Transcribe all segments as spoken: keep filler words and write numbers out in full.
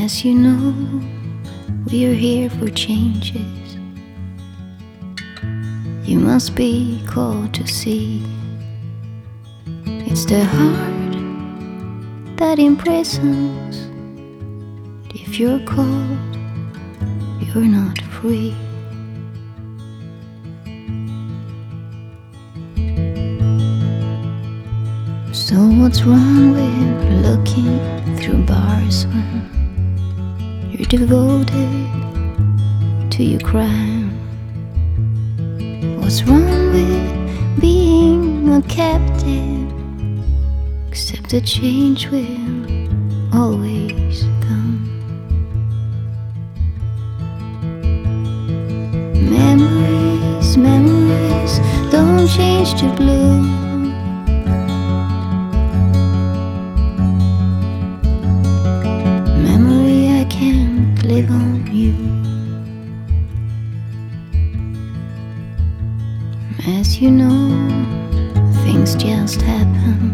As you know, we are here for changes. You must be called to see. It's the heart that imprisons. If you're called, you're not free. So what's wrong with looking through bars when you're devoted to your crime? What's wrong with being a captive? Except the change will always come. Memories, memories don't change to blue. Memory, I can't live on you. As you know, things just happen.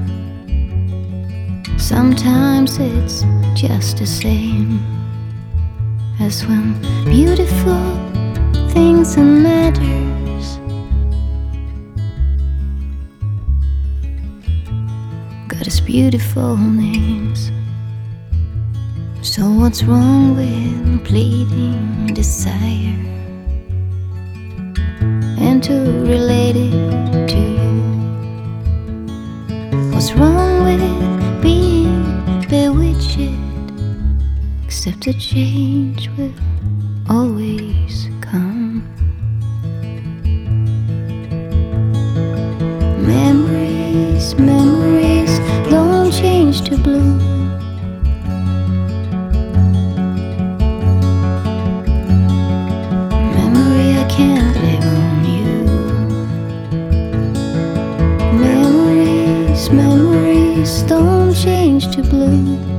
Sometimes it's just the same as when beautiful things and matters got us beautiful names. So what's wrong with pleading desire and to relate it to you? What's wrong with being bewitched? Except the change will always come. Memories, memories don't change to blue. Memory, I can't live on you. Memories, memories don't change to blue.